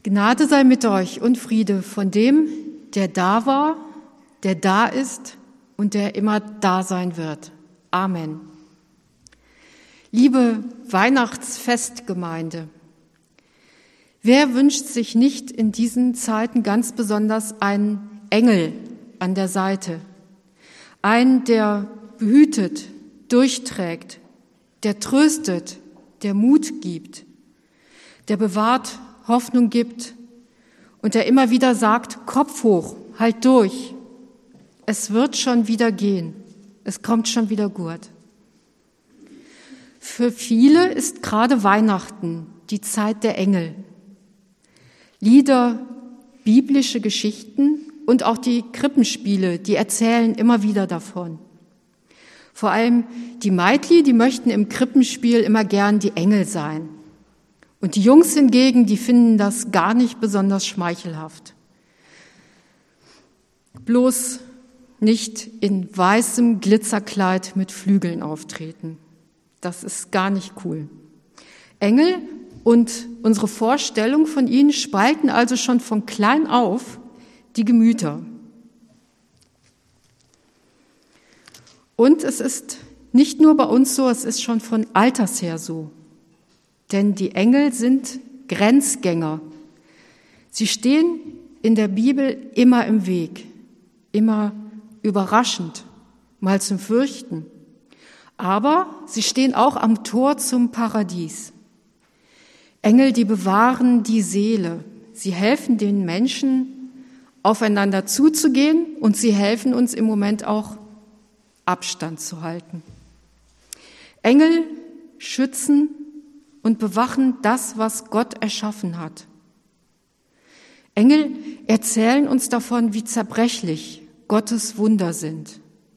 Gnade sei mit euch und Friede von dem, der da war, der da ist und der immer da sein wird. Amen. Liebe Weihnachtsfestgemeinde, wer wünscht sich nicht in diesen Zeiten ganz besonders einen Engel an der Seite? Einen, der behütet, durchträgt, der tröstet, der Mut gibt, der bewahrt, Hoffnung gibt und der immer wieder sagt, Kopf hoch, halt durch. Es wird schon wieder gehen. Es kommt schon wieder gut. Für viele ist gerade Weihnachten die Zeit der Engel. Lieder, biblische Geschichten und auch die Krippenspiele, die erzählen immer wieder davon. Vor allem die Meitli, die möchten im Krippenspiel immer gern die Engel sein. Und die Jungs hingegen, die finden das gar nicht besonders schmeichelhaft. Bloß nicht in weißem Glitzerkleid mit Flügeln auftreten. Das ist gar nicht cool. Engel und unsere Vorstellung von ihnen spalten also schon von klein auf die Gemüter. Und es ist nicht nur bei uns so, es ist schon von alters her so. Denn die Engel sind Grenzgänger. Sie stehen in der Bibel immer im Weg, immer überraschend, mal zum Fürchten. Aber sie stehen auch am Tor zum Paradies. Engel, die bewahren die Seele. Sie helfen den Menschen, aufeinander zuzugehen und sie helfen uns im Moment auch, Abstand zu halten. Engel schützen und bewachen das, was Gott erschaffen hat. Engel erzählen uns davon, wie zerbrechlich Gottes Wunder sind.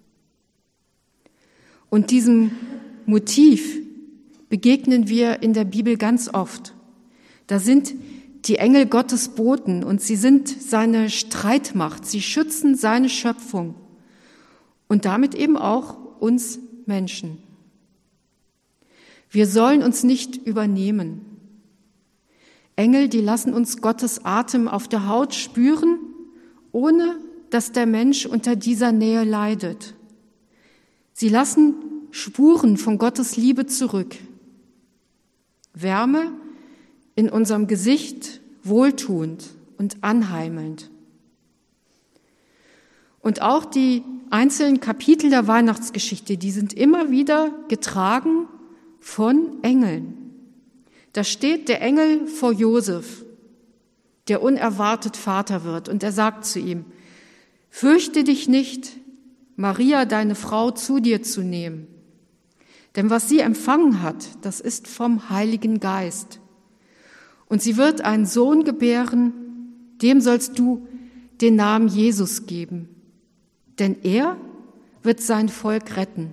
Und diesem Motiv begegnen wir in der Bibel ganz oft. Da sind die Engel Gottes Boten und sie sind seine Streitmacht. Sie schützen seine Schöpfung und damit eben auch uns Menschen. Wir sollen uns nicht übernehmen. Engel, die lassen uns Gottes Atem auf der Haut spüren, ohne dass der Mensch unter dieser Nähe leidet. Sie lassen Spuren von Gottes Liebe zurück. Wärme in unserem Gesicht, wohltuend und anheimelnd. Und auch die einzelnen Kapitel der Weihnachtsgeschichte, die sind immer wieder getragen von Engeln. Da steht der Engel vor Josef, der unerwartet Vater wird, und er sagt zu ihm, fürchte dich nicht, Maria, deine Frau, zu dir zu nehmen. Denn was sie empfangen hat, das ist vom Heiligen Geist. Und sie wird einen Sohn gebären, dem sollst du den Namen Jesus geben. Denn er wird sein Volk retten.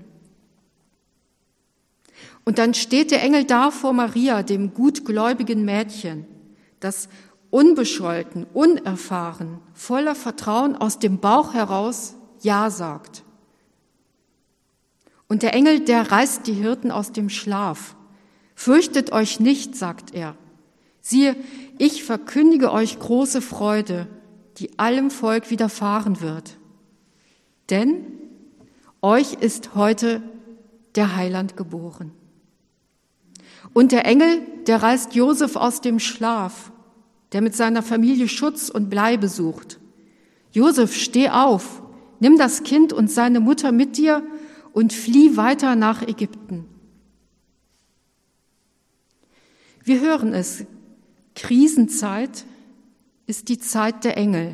Und dann steht der Engel da vor Maria, dem gutgläubigen Mädchen, das unbescholten, unerfahren, voller Vertrauen aus dem Bauch heraus Ja sagt. Und der Engel, der reißt die Hirten aus dem Schlaf. Fürchtet euch nicht, sagt er. Siehe, ich verkündige euch große Freude, die allem Volk widerfahren wird. Denn euch ist heute der Heiland geboren. Und der Engel, der reißt Josef aus dem Schlaf, der mit seiner Familie Schutz und Bleibe sucht. Josef, steh auf, nimm das Kind und seine Mutter mit dir und flieh weiter nach Ägypten. Wir hören es, Krisenzeit ist die Zeit der Engel.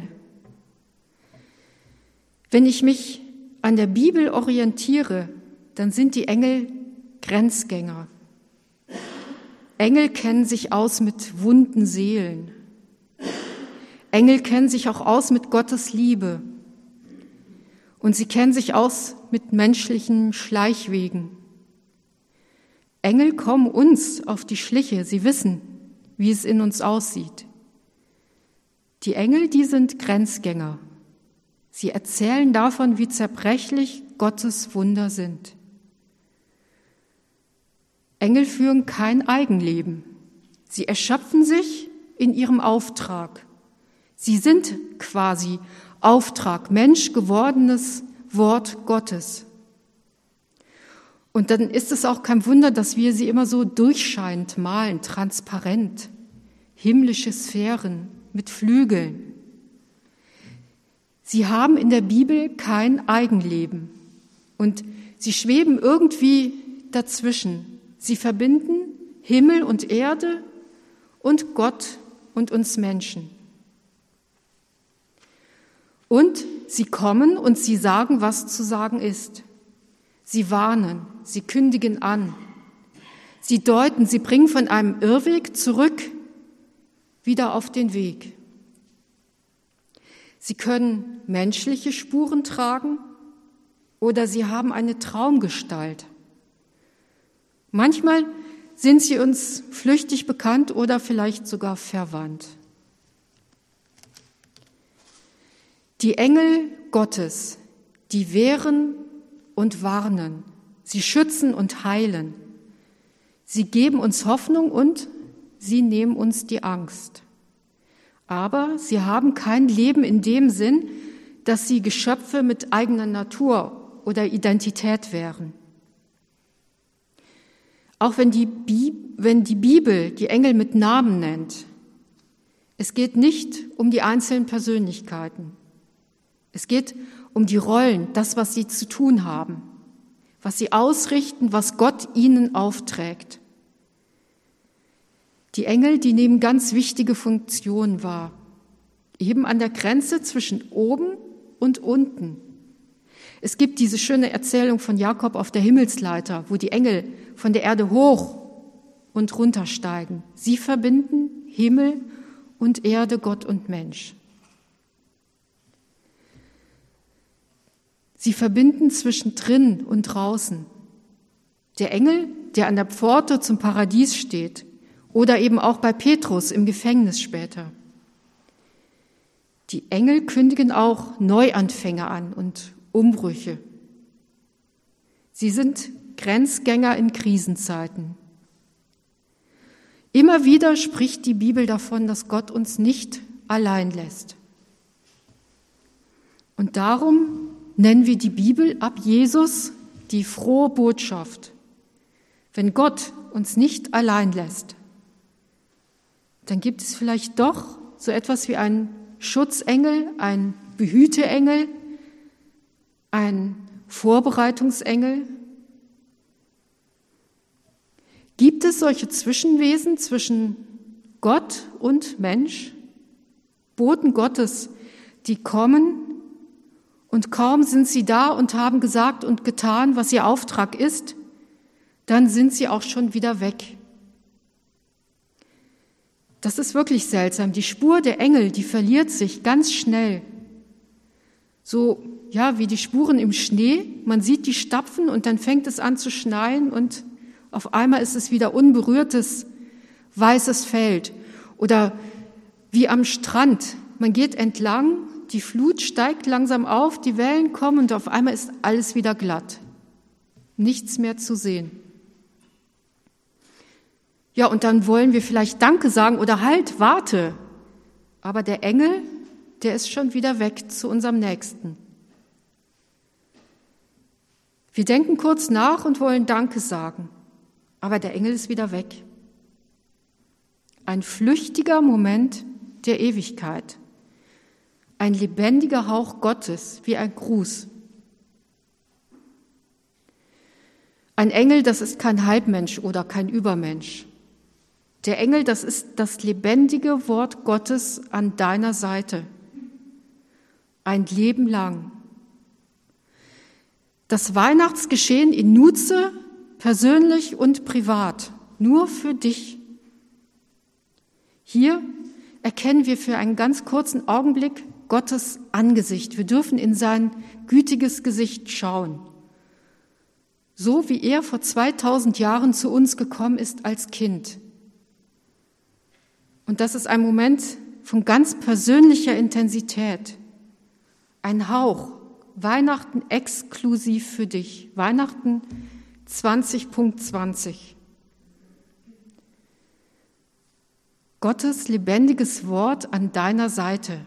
Wenn ich mich an der Bibel orientiere, dann sind die Engel Grenzgänger. Engel kennen sich aus mit wunden Seelen. Engel kennen sich auch aus mit Gottes Liebe. Und sie kennen sich aus mit menschlichen Schleichwegen. Engel kommen uns auf die Schliche. Sie wissen, wie es in uns aussieht. Die Engel, die sind Grenzgänger. Sie erzählen davon, wie zerbrechlich Gottes Wunder sind. Engel führen kein Eigenleben. Sie erschöpfen sich in ihrem Auftrag. Sie sind quasi Auftrag, Mensch gewordenes Wort Gottes. Und dann ist es auch kein Wunder, dass wir sie immer so durchscheinend malen, transparent, himmlische Sphären mit Flügeln. Sie haben in der Bibel kein Eigenleben und sie schweben irgendwie dazwischen. Sie verbinden Himmel und Erde und Gott und uns Menschen. Und sie kommen und sie sagen, was zu sagen ist. Sie warnen, sie kündigen an, sie deuten, sie bringen von einem Irrweg zurück wieder auf den Weg. Sie können menschliche Spuren tragen oder sie haben eine Traumgestalt. Manchmal sind sie uns flüchtig bekannt oder vielleicht sogar verwandt. Die Engel Gottes, die wehren und warnen, sie schützen und heilen. Sie geben uns Hoffnung und sie nehmen uns die Angst. Aber sie haben kein Leben in dem Sinn, dass sie Geschöpfe mit eigener Natur oder Identität wären. Auch wenn die Bibel die Engel mit Namen nennt, es geht nicht um die einzelnen Persönlichkeiten. Es geht um die Rollen, das, was sie zu tun haben, was sie ausrichten, was Gott ihnen aufträgt. Die Engel, die nehmen ganz wichtige Funktionen wahr, eben an der Grenze zwischen oben und unten. Es gibt diese schöne Erzählung von Jakob auf der Himmelsleiter, wo die Engel von der Erde hoch und runter steigen. Sie verbinden Himmel und Erde, Gott und Mensch. Sie verbinden zwischen drin und draußen. Der Engel, der an der Pforte zum Paradies steht, oder eben auch bei Petrus im Gefängnis später. Die Engel kündigen auch Neuanfänge an und Umbrüche. Sie sind Grenzgänger in Krisenzeiten. Immer wieder spricht die Bibel davon, dass Gott uns nicht allein lässt. Und darum nennen wir die Bibel ab Jesus die frohe Botschaft. Wenn Gott uns nicht allein lässt, dann gibt es vielleicht doch so etwas wie einen Schutzengel, einen Behüteengel, einen Vorbereitungsengel. Gibt es solche Zwischenwesen zwischen Gott und Mensch? Boten Gottes, die kommen und kaum sind sie da und haben gesagt und getan, was ihr Auftrag ist, dann sind sie auch schon wieder weg. Das ist wirklich seltsam. Die Spur der Engel, die verliert sich ganz schnell. So, ja, wie die Spuren im Schnee. Man sieht die Stapfen und dann fängt es an zu schneien und auf einmal ist es wieder unberührtes, weißes Feld. Oder wie am Strand. Man geht entlang, die Flut steigt langsam auf, die Wellen kommen und auf einmal ist alles wieder glatt. Nichts mehr zu sehen. Ja, und dann wollen wir vielleicht Danke sagen oder halt, warte. Aber der Engel, der ist schon wieder weg zu unserem Nächsten. Wir denken kurz nach und wollen Danke sagen. Aber der Engel ist wieder weg. Ein flüchtiger Moment der Ewigkeit. Ein lebendiger Hauch Gottes, wie ein Gruß. Ein Engel, das ist kein Halbmensch oder kein Übermensch. Der Engel, das ist das lebendige Wort Gottes an deiner Seite. Ein Leben lang. Das Weihnachtsgeschehen in Nutze, persönlich und privat, nur für dich. Hier erkennen wir für einen ganz kurzen Augenblick Gottes Angesicht. Wir dürfen in sein gütiges Gesicht schauen. So wie er vor 2000 Jahren zu uns gekommen ist als Kind. Und das ist ein Moment von ganz persönlicher Intensität. Ein Hauch, Weihnachten exklusiv für dich. Weihnachten 20.20. Gottes lebendiges Wort an deiner Seite.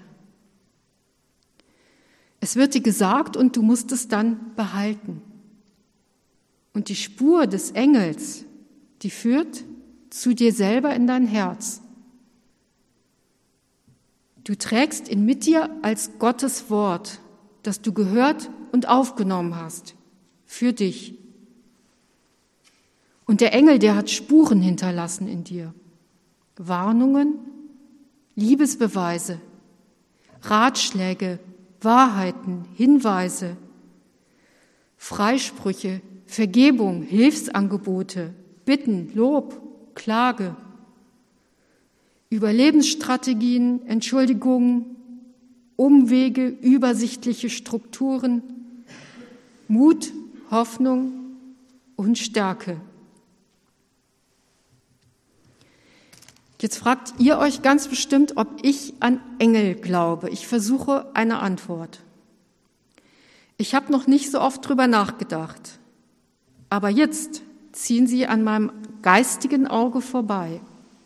Es wird dir gesagt und du musst es dann behalten. Und die Spur des Engels, die führt zu dir selber in dein Herz. Du trägst ihn mit dir als Gottes Wort, das du gehört und aufgenommen hast, für dich. Und der Engel, der hat Spuren hinterlassen in dir. Warnungen, Liebesbeweise, Ratschläge, Wahrheiten, Hinweise, Freisprüche, Vergebung, Hilfsangebote, Bitten, Lob, Klage, Überlebensstrategien, Entschuldigungen, Umwege, übersichtliche Strukturen, Mut, Hoffnung und Stärke. Jetzt fragt ihr euch ganz bestimmt, ob ich an Engel glaube. Ich versuche eine Antwort. Ich habe noch nicht so oft drüber nachgedacht, aber jetzt ziehen sie an meinem geistigen Auge vorbei.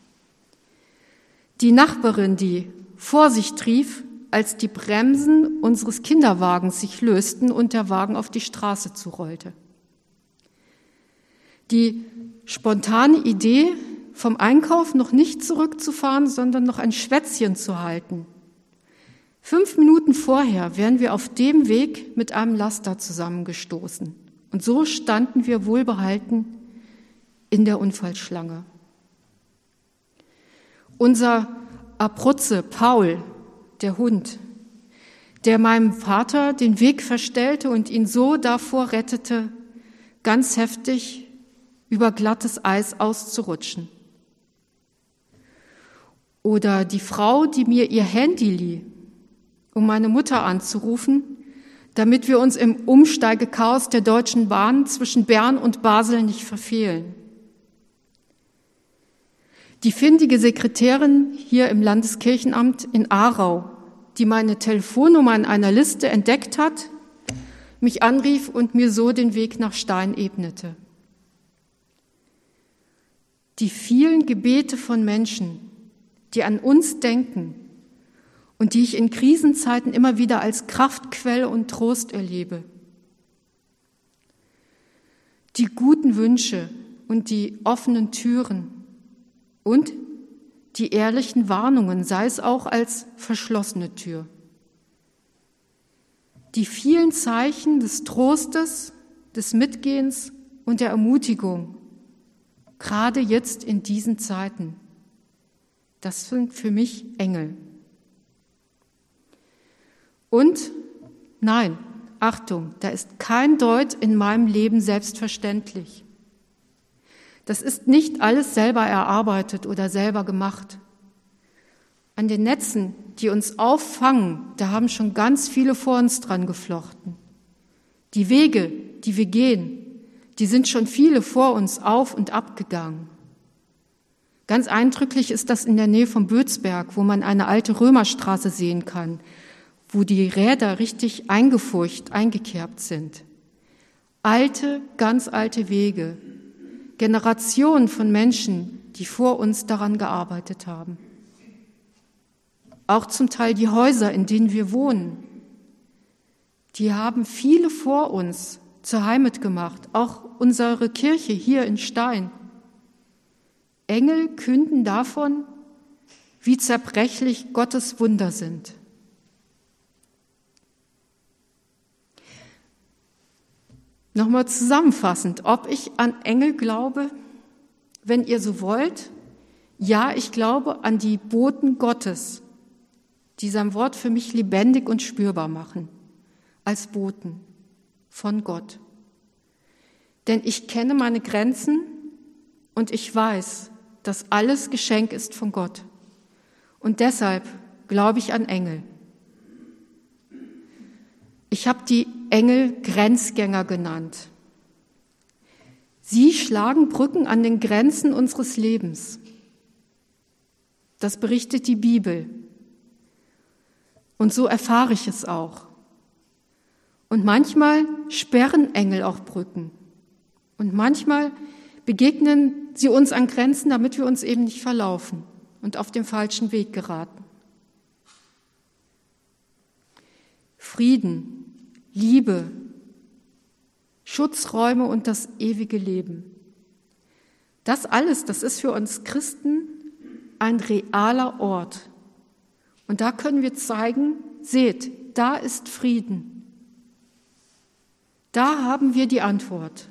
Die Nachbarin, die Vorsicht rief, als die Bremsen unseres Kinderwagens sich lösten und der Wagen auf die Straße zurollte. Die spontane Idee, vom Einkauf noch nicht zurückzufahren, sondern noch ein Schwätzchen zu halten. 5 Minuten vorher wären wir auf dem Weg mit einem Laster zusammengestoßen. Und so standen wir wohlbehalten in der Unfallschlange. Unser Abruzze, Paul, der Hund, der meinem Vater den Weg verstellte und ihn so davor rettete, ganz heftig über glattes Eis auszurutschen. Oder die Frau, die mir ihr Handy lieh, um meine Mutter anzurufen, damit wir uns im Umsteigechaos der Deutschen Bahn zwischen Bern und Basel nicht verfehlen. Die findige Sekretärin hier im Landeskirchenamt in Aarau, die meine Telefonnummer in einer Liste entdeckt hat, mich anrief und mir so den Weg nach Stein ebnete. Die vielen Gebete von Menschen, die an uns denken und die ich in Krisenzeiten immer wieder als Kraftquelle und Trost erlebe. Die guten Wünsche und die offenen Türen und die ehrlichen Warnungen, sei es auch als verschlossene Tür. Die vielen Zeichen des Trostes, des Mitgehens und der Ermutigung, gerade jetzt in diesen Zeiten. Das sind für mich Engel. Und nein, Achtung, da ist kein Deut in meinem Leben selbstverständlich. Das ist nicht alles selber erarbeitet oder selber gemacht. An den Netzen, die uns auffangen, da haben schon ganz viele vor uns dran geflochten. Die Wege, die wir gehen, die sind schon viele vor uns auf und ab gegangen. Ganz eindrücklich ist das in der Nähe von Bödsberg, wo man eine alte Römerstraße sehen kann, wo die Räder richtig eingefurcht, eingekerbt sind. Alte, ganz alte Wege, Generationen von Menschen, die vor uns daran gearbeitet haben. Auch zum Teil die Häuser, in denen wir wohnen, die haben viele vor uns zur Heimat gemacht, auch unsere Kirche hier in Stein. Engel künden davon, wie zerbrechlich Gottes Wunder sind. Nochmal zusammenfassend, ob ich an Engel glaube, wenn ihr so wollt. Ja, ich glaube an die Boten Gottes, die sein Wort für mich lebendig und spürbar machen, als Boten von Gott. Denn ich kenne meine Grenzen und ich weiß, dass alles Geschenk ist von Gott. Und deshalb glaube ich an Engel. Ich habe die Engel Grenzgänger genannt. Sie schlagen Brücken an den Grenzen unseres Lebens. Das berichtet die Bibel. Und so erfahre ich es auch. Und manchmal sperren Engel auch Brücken. Und manchmal begegnen sie uns an Grenzen, damit wir uns eben nicht verlaufen. und auf den falschen Weg geraten. Frieden, Liebe, Schutzräume und das ewige Leben. Das alles, das ist für uns Christen ein realer Ort. Und da können wir zeigen, seht, da ist Frieden. Da haben wir die Antwort.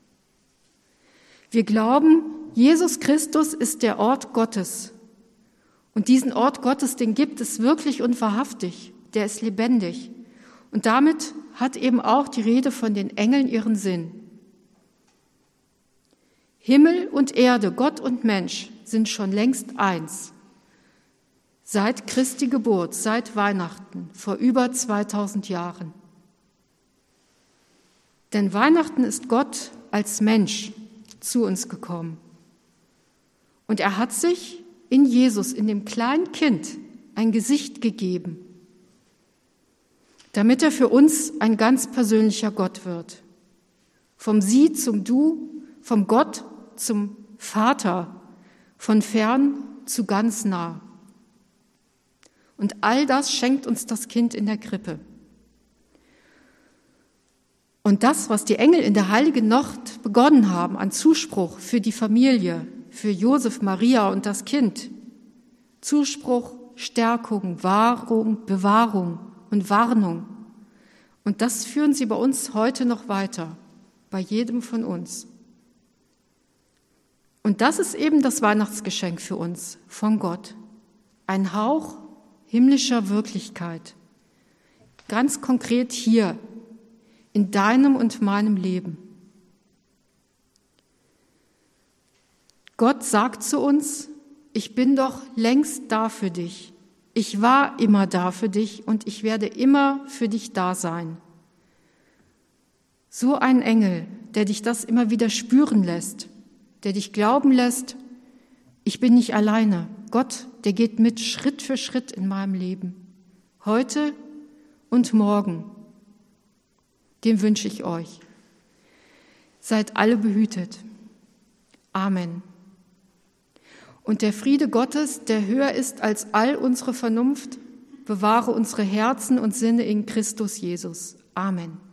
Wir glauben, Jesus Christus ist der Ort Gottes. Und diesen Ort Gottes, den gibt es wirklich und wahrhaftig. Der ist lebendig. Und damit hat eben auch die Rede von den Engeln ihren Sinn. Himmel und Erde, Gott und Mensch sind schon längst eins. Seit Christi Geburt, seit Weihnachten, vor über 2000 Jahren. Denn Weihnachten ist Gott als Mensch zu uns gekommen. Und er hat sich in Jesus, in dem kleinen Kind, ein Gesicht gegeben, damit er für uns ein ganz persönlicher Gott wird. Vom Sie zum Du, vom Gott zum Vater, von fern zu ganz nah. Und all das schenkt uns das Kind in der Krippe. Und das, was die Engel in der heiligen Nacht begonnen haben an Zuspruch für die Familie, für Josef, Maria und das Kind, Zuspruch, Stärkung, Wahrung, Bewahrung und Warnung. Und das führen sie bei uns heute noch weiter, bei jedem von uns. Und das ist eben das Weihnachtsgeschenk für uns von Gott. Ein Hauch himmlischer Wirklichkeit. Ganz konkret hier, in deinem und meinem Leben. Gott sagt zu uns, ich bin doch längst da für dich. Ich war immer da für dich und ich werde immer für dich da sein. So ein Engel, der dich das immer wieder spüren lässt, der dich glauben lässt, ich bin nicht alleine. Gott, der geht mit Schritt für Schritt in meinem Leben. Heute und morgen. Den wünsche ich euch. Seid alle behütet. Amen. Und der Friede Gottes, der höher ist als all unsere Vernunft, bewahre unsere Herzen und Sinne in Christus Jesus. Amen.